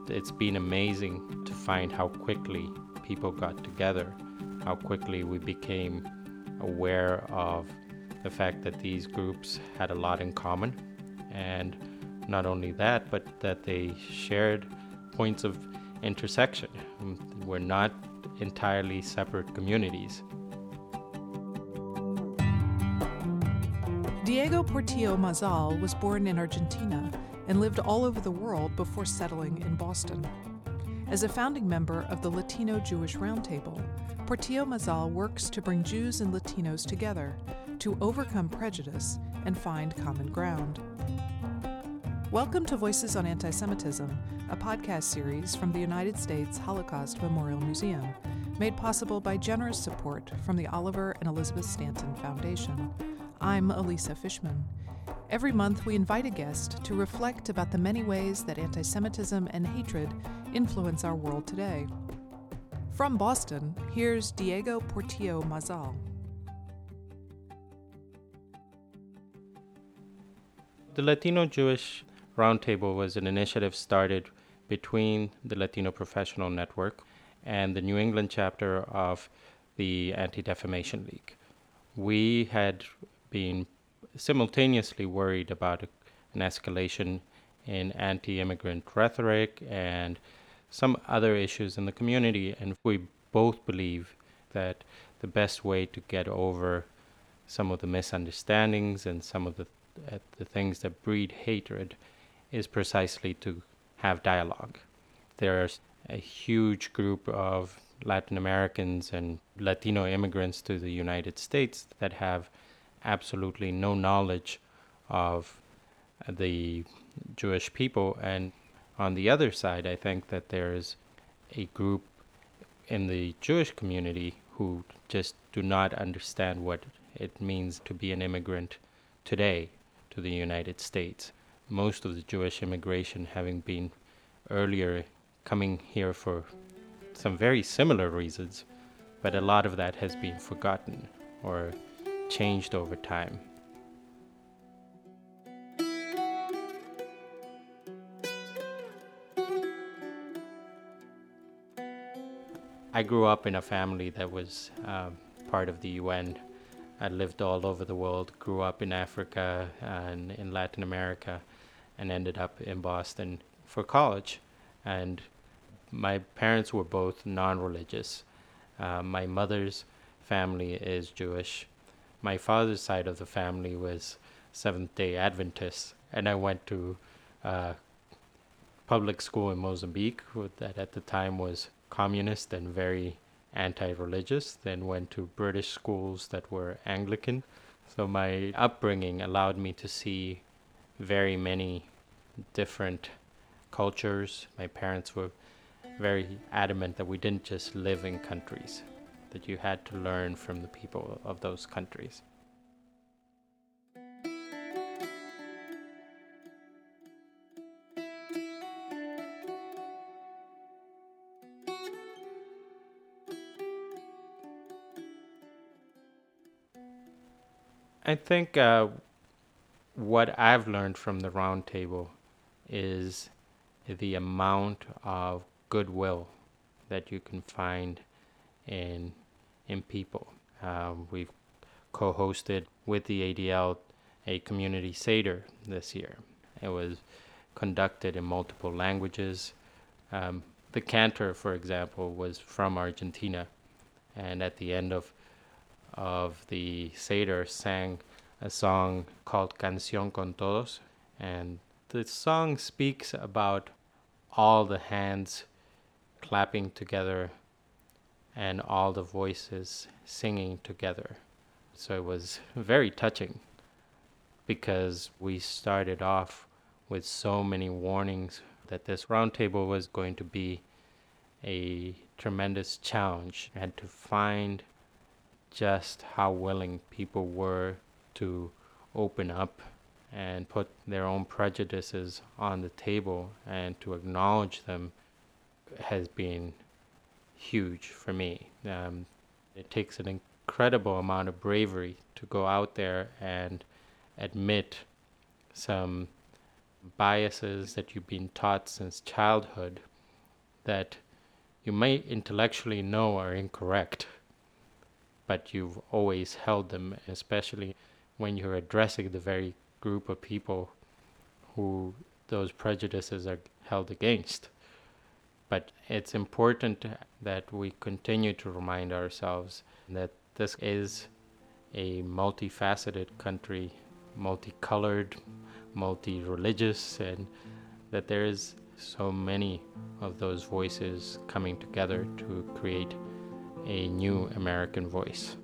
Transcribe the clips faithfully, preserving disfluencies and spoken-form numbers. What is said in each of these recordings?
it's been amazing to find how quickly people got together, how quickly we became aware of the fact that these groups had a lot in common. And not only that, but that they shared points of intersection. We're not entirely separate communities. Diego Portillo Mazal was born in Argentina and lived all over the world before settling in Boston. As a founding member of the Latino Jewish Roundtable, Portillo Mazal works to bring Jews and Latinos together to overcome prejudice and find common ground. Welcome to Voices on Anti-Semitism, a podcast series from the United States Holocaust Memorial Museum, made possible by generous support from the Oliver and Elizabeth Stanton Foundation. I'm Elisa Fishman. Every month, we invite a guest to reflect about the many ways that anti-Semitism and hatred influence our world today. From Boston, here's Diego Portillo Mazal. The Latino Jewish Roundtable was an initiative started between the Latino Professional Network and the New England chapter of the Anti-Defamation League. We had been simultaneously worried about an escalation in anti-immigrant rhetoric and some other issues in the community, and we both believe that the best way to get over some of the misunderstandings and some of the, uh, the things that breed hatred is precisely to have dialogue. There's a huge group of Latin Americans and Latino immigrants to the United States that have absolutely no knowledge of the Jewish people. And on the other side, I think that there's a group in the Jewish community who just do not understand what it means to be an immigrant today to the United States. Most of the Jewish immigration having been earlier coming here for some very similar reasons, but a lot of that has been forgotten or changed over time. I grew up in a family that was um, part of the U N. I lived all over the world, grew up in Africa and in Latin America, and ended up in Boston for college. And my parents were both non-religious. Uh, my mother's family is Jewish. My father's side of the family was Seventh-day Adventist, and I went to uh, public school in Mozambique that at the time was communist and very anti-religious, then went to British schools that were Anglican. So my upbringing allowed me to see very many different cultures. My parents were very adamant that we didn't just live in countries, that you had to learn from the people of those countries. I think uh, what I've learned from the roundtable is the amount of goodwill that you can find in in people. Um, we've co-hosted with the A D L a community Seder this year. It was conducted in multiple languages. Um, the cantor, for example, was from Argentina, and at the end of of the Seder sang a song called Canción con Todos, and the song speaks about all the hands clapping together and all the voices singing together. So it was very touching because we started off with so many warnings that this roundtable was going to be a tremendous challenge, and to find just how willing people were to open up and put their own prejudices on the table and to acknowledge them has been huge for me. Um, it takes an incredible amount of bravery to go out there and admit some biases that you've been taught since childhood that you may intellectually know are incorrect, but you've always held them, especially when you're addressing the very group of people who those prejudices are held against. But it's important that we continue to remind ourselves that this is a multifaceted country, multicolored, multi-religious, and that there is so many of those voices coming together to create a new American voice.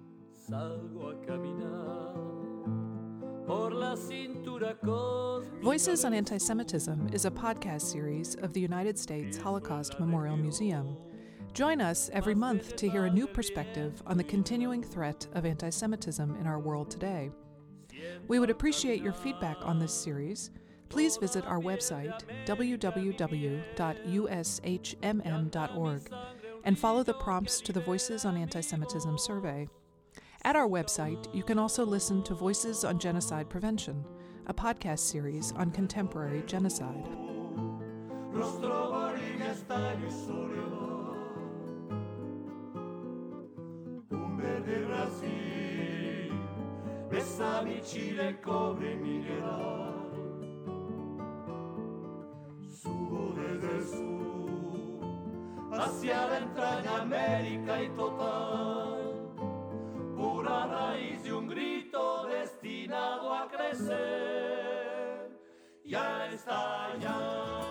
Voices on Anti-Semitism is a podcast series of the United States Holocaust Memorial Museum. Join us every month to hear a new perspective on the continuing threat of anti-Semitism in our world today. We would appreciate your feedback on this series. Please visit our website, w w w dot u s h m m dot org, and follow the prompts to the Voices on Anti-Semitism survey. At our website, you can also listen to Voices on Genocide Prevention, a podcast series on contemporary genocide. Hacia la entraña América y total, pura raíz de un grito destinado a crecer, ya está ya.